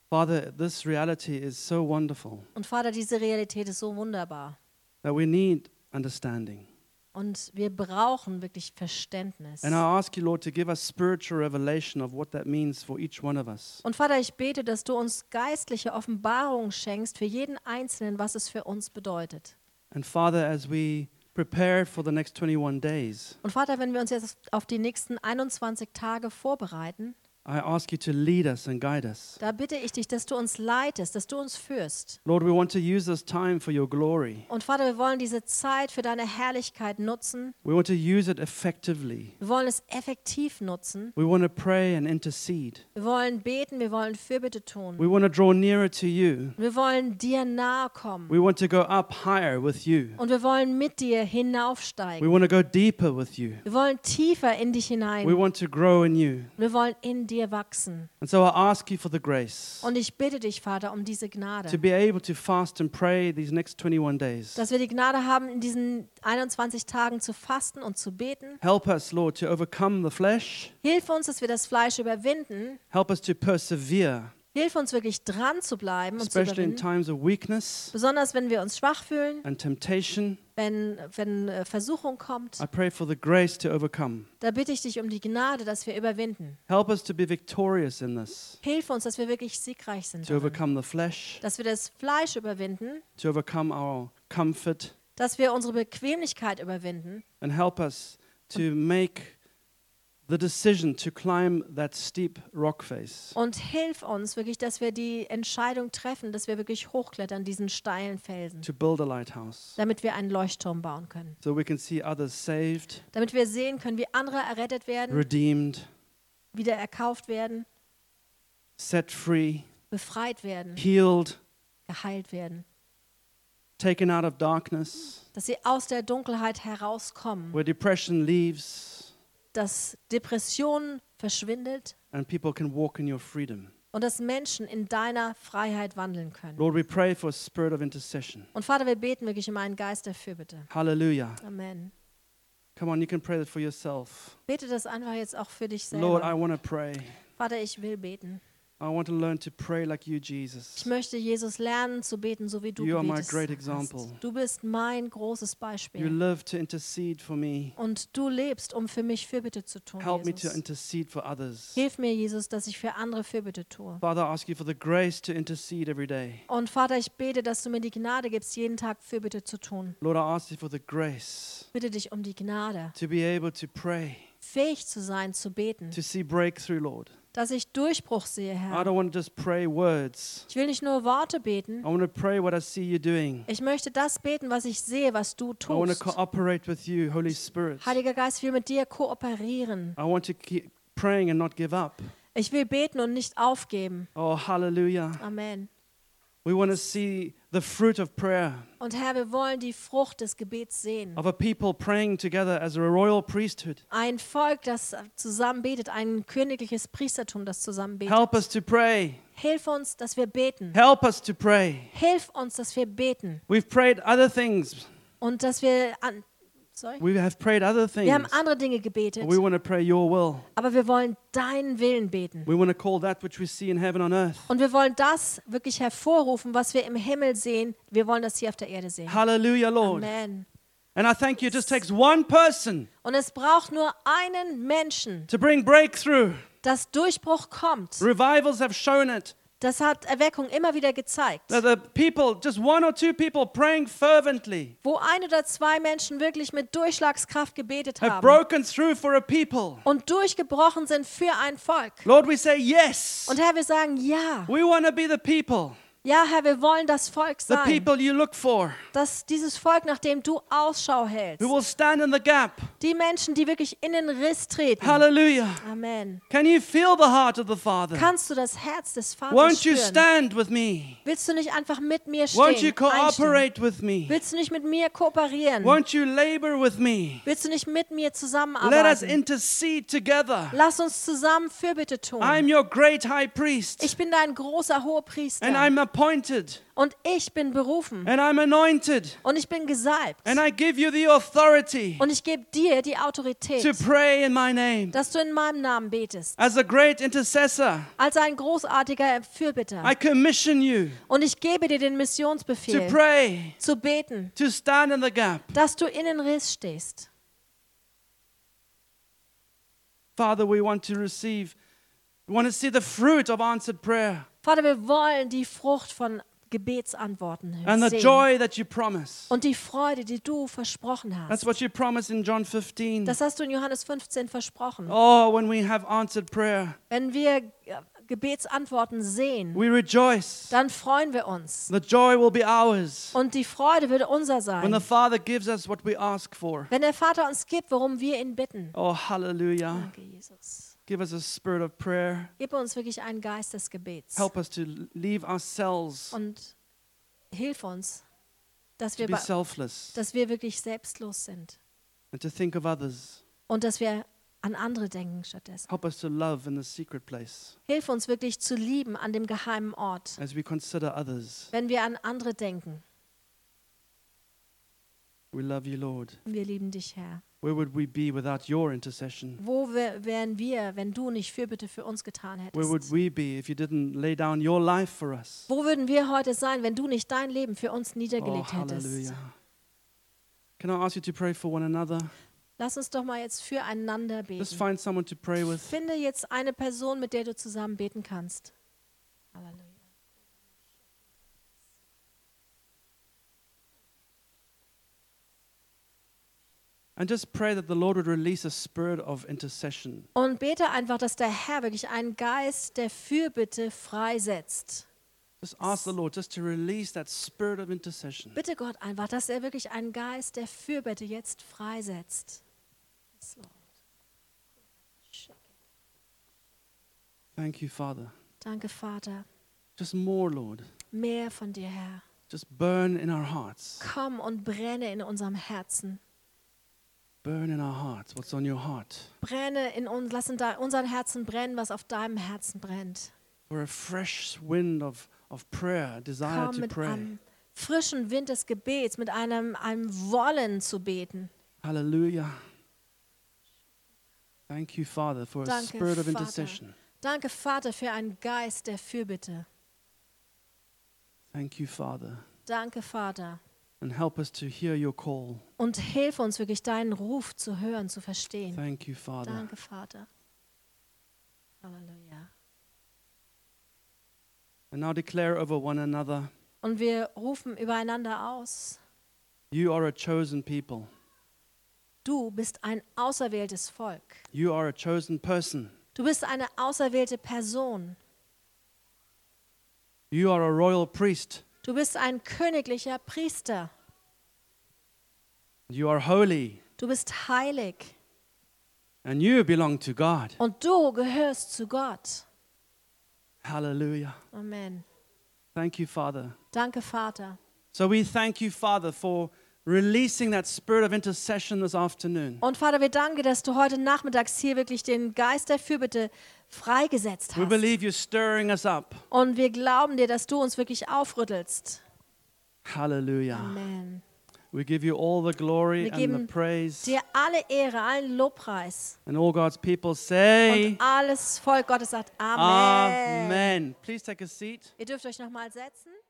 Father, this reality is so wonderful Und Vater, diese Realität ist so wunderbar. that we need understanding. Und wir brauchen wirklich Verständnis. And I ask you, Lord, to give us spiritual revelation of what that means for each one of us. Und Vater, ich bete, dass du uns geistliche Offenbarung schenkst für jeden Einzelnen, was es für uns bedeutet. And Father, as we prepare for the next twenty-one days, Und Vater, wenn wir uns jetzt auf die nächsten einundzwanzig Tage vorbereiten, I ask you to lead us and guide us. da bitte ich dich, dass du uns leitest, dass du uns führst. Lord, we want to use this time for your glory. Und Vater, wir wollen diese Zeit für deine Herrlichkeit nutzen. We want to use it effectively. Wir wollen es effektiv nutzen. We want to pray and intercede. Wir wollen beten, wir wollen Fürbitte tun. We want to draw nearer to you. Wir wollen dir nahe kommen. We want to go up higher with you. Und wir wollen mit dir We hinaufsteigen. want to go deeper with you. Wir wollen tiefer in dich We hinein. want to grow in you. Wir wollen in dir wachsen. And so I ask you for the grace Und ich bitte dich, Vater, um diese to Gnade, be able to fast and pray these next twenty-one days. dass wir die Gnade haben, in diesen einundzwanzig Tagen zu fasten und zu beten. Help us, Lord, to overcome the flesh. Hilf uns, dass wir das Fleisch überwinden. Help us to persevere, Hilf uns wirklich dran zu bleiben und zu especially in überwinden. times of weakness Besonders wenn wir uns schwach fühlen, and temptation. wenn, wenn äh, Versuchung kommt. I pray for the grace to overcome. Da bitte ich dich um die Gnade, dass wir überwinden. Help us to be victorious in this, Hilf uns, dass wir wirklich siegreich sind. to darin. overcome the flesh, Dass wir das Fleisch überwinden, to overcome our comfort, dass wir unsere Bequemlichkeit überwinden and help us to make the decision to climb that steep rock face. und hilf uns wirklich, dass wir die Entscheidung treffen, dass wir wirklich hochklettern, diesen steilen Felsen, To build a lighthouse damit wir einen Leuchtturm bauen können. so we can see others saved, Damit wir sehen können, wie andere errettet werden, redeemed, wieder erkauft werden, set free, befreit werden, healed, geheilt werden. taken out of darkness, Dass sie aus der Dunkelheit herauskommen, where depression leaves dass Depression verschwindet and people can walk in your freedom. und dass Menschen in deiner Freiheit wandeln können. Lord, we pray for a spirit of intercession. Und Vater, wir beten wirklich um einen Geist der Fürbitte. Hallelujah. Amen. Come on, you can pray that for yourself. Bete das einfach jetzt auch für dich Lord, I selber. want to pray. Vater, ich will beten. I want to learn to pray like you, Ich Jesus. möchte Jesus lernen zu beten, so wie du You are my betest great hast. example. Du bist mein großes You Beispiel. live to intercede for me. Und du lebst, um für mich Fürbitte zu tun, Help me to Jesus. intercede for others. Hilf mir, Jesus, dass ich für andere Fürbitte tue. Father, I ask you for the grace to intercede every day. Und Vater, ich bete, dass du mir die Gnade gibst, jeden Tag Fürbitte zu tun. Lord, I ask you for the grace Bitte dich um die Gnade, to be able to pray, fähig zu sein, zu beten, to see breakthrough, Lord. dass ich Durchbruch sehe, I Herr. don't want to just pray words. Ich will nicht nur Worte I beten. want to pray what I see you doing. Ich möchte das beten, was ich sehe, was du I want to tust. cooperate with you, Holy Spirit. Heiliger Geist, ich will mit dir kooperieren. I want to keep praying and not give up. Ich will beten und nicht aufgeben. Oh, hallelujah. Amen. We want to see the fruit of prayer, Und Herr, wir wollen die Frucht des Gebets sehen. of a people praying together as a royal priesthood. Ein Volk, das zusammen betet, ein königliches Priestertum, das zusammen betet. Help us to pray. Hilf uns, dass wir beten. Help us to pray. Hilf uns, dass wir beten. We've prayed other things. Und dass wir an, sorry, We have prayed other wir haben things. andere Dinge gebetet, But we want to pray your will. aber wir wollen deinen Willen beten. We want to call that which we see in heaven on earth. Und wir wollen das wirklich hervorrufen, was wir im Himmel sehen. Wir wollen das hier auf der Erde sehen. Hallelujah, Lord. Amen. And I thank you, it just takes one person Und es braucht nur einen Menschen, to bring breakthrough. dass Durchbruch kommt. Revivals have shown it. Das hat Erweckung immer wieder gezeigt. That the people, just one or two people praying fervently, Wo ein oder zwei Menschen wirklich mit Durchschlagskraft gebetet have haben broken through for a people. und durchgebrochen sind für ein Volk. Lord, we say yes. Und Herr, wir sagen ja. We want to be the people, Ja, Herr, wir wollen das Volk the sein. people you look for, Das, dieses Volk, nach dem du Ausschau hältst. who will stand in the gap. Die Menschen, die wirklich in den Riss treten. Hallelujah. Amen. Can you feel the heart of the Father? Kannst du das Herz des Vaters Won't you spüren? stand with me? Willst du nicht einfach mit mir stehen? Won't you einstimmen? cooperate with me? Willst du nicht mit mir kooperieren? Won't you labor with me? Willst du nicht mit mir Let us zusammenarbeiten? intercede together. Lass uns zusammen Fürbitte tun. I'm your great high priest, Ich bin dein großer Hohepriester. and I'm a appointed Und ich bin berufen. and I'm anointed Und ich bin gesalbt. and I give you the authority Und ich gebe dir die to Autorität, pray in my name. dass du in meinem Namen betest. As a great intercessor, Als ein großartiger Fürbitter. I commission you Und ich gebe dir den to Missionsbefehl, pray, zu beten, to stand in the gap. dass du in den Riss stehst. Father, we want to receive, we want to see the fruit of answered prayer Vater, wir wollen die Frucht von Gebetsantworten and the sehen. joy that you promise. Und die Freude, die du versprochen That's hast. what you promise in John fifteen. Das hast du in Johannes fünfzehn versprochen. Oh, when we have answered prayer, Wenn wir äh, Gebetsantworten sehen, we rejoice. dann freuen wir uns. The joy will be ours Und die Freude wird unser when the sein. Father gives us what we ask for. Wenn der Vater uns gibt, worum wir ihn bitten. Oh, hallelujah. Danke, Jesus. Give us a spirit of prayer. Gib uns wirklich einen Geist des Gebets. Help us to leave ourselves Und hilf uns, dass to wir, be bei- selfless dass wir wirklich selbstlos sind. and to think of others. Und dass wir an andere denken stattdessen. Help us to love in the secret place Hilf uns wirklich zu lieben an dem geheimen Ort, as we consider others. wenn wir an andere denken. We love you, Lord. Wir lieben dich, Herr. Where would we be without your intercession? Wo wär- wären wir, wenn du nicht Fürbitte für uns getan Where would hättest? we be if you didn't lay down your life for us? Wo würden wir heute sein, wenn du nicht dein Leben für uns Oh, niedergelegt hättest? hallelujah. Can I ask you to pray for one another? Lass uns doch mal jetzt füreinander Just beten. find someone to pray with. Finde jetzt eine Person, mit der du zusammen beten kannst. Halleluja. And just pray that the Lord would release a spirit of intercession. Und bete einfach, dass der Herr wirklich einen Geist der Fürbitte freisetzt. Just ask the Lord just to release that spirit of intercession. Bitte Gott einfach, dass er wirklich einen Geist der Fürbitte jetzt freisetzt. Yes, Lord. Thank you, Father. Danke, Vater. Just more, Lord. Mehr von dir, Herr. Just burn in our hearts. Komm und brenne in unserem Herzen. Burn in our hearts. What's on your heart? Brenne in uns, lass in de- unseren Herzen brennen, was auf deinem Herzen brennt. For a fresh wind of, of prayer, desire Komm to mit pray. einem frischen Wind des Gebets, mit einem, einem Wollen zu beten. Hallelujah. Thank you, Father, for a Danke, spirit of Vater. intercession. Danke, Vater, für einen Geist der Fürbitte. Thank you, Father. Danke, Vater. And help us to hear your call. Und hilf uns wirklich, deinen Ruf zu hören, zu verstehen. Thank you, Father. Danke, Vater. Halleluja. And now declare over one another, Und wir rufen übereinander aus. you are a chosen people. Du bist ein auserwähltes Volk. You are a chosen person. Du bist eine auserwählte Person. You are a royal priest. Du bist ein königlicher Priester. You are holy. Du bist heilig. And you belong to God. Und du gehörst zu Gott. Hallelujah. Amen. Thank you, Father. Danke, Vater. So we thank you, Father, for releasing that spirit of intercession this afternoon. Und Vater, wir danken dir, dass du heute nachmittags hier wirklich den Geist der Fürbitte freigesetzt We hast. believe you're stirring us up. Und wir glauben dir, dass du uns wirklich aufrüttelst. Hallelujah. Amen. We give you all the glory Wir and the geben praise. dir alle Ehre, allen Lobpreis. And all God's people say, Und alles Volk Gottes sagt Amen. Amen. Please take a seat. Ihr dürft euch nochmal setzen.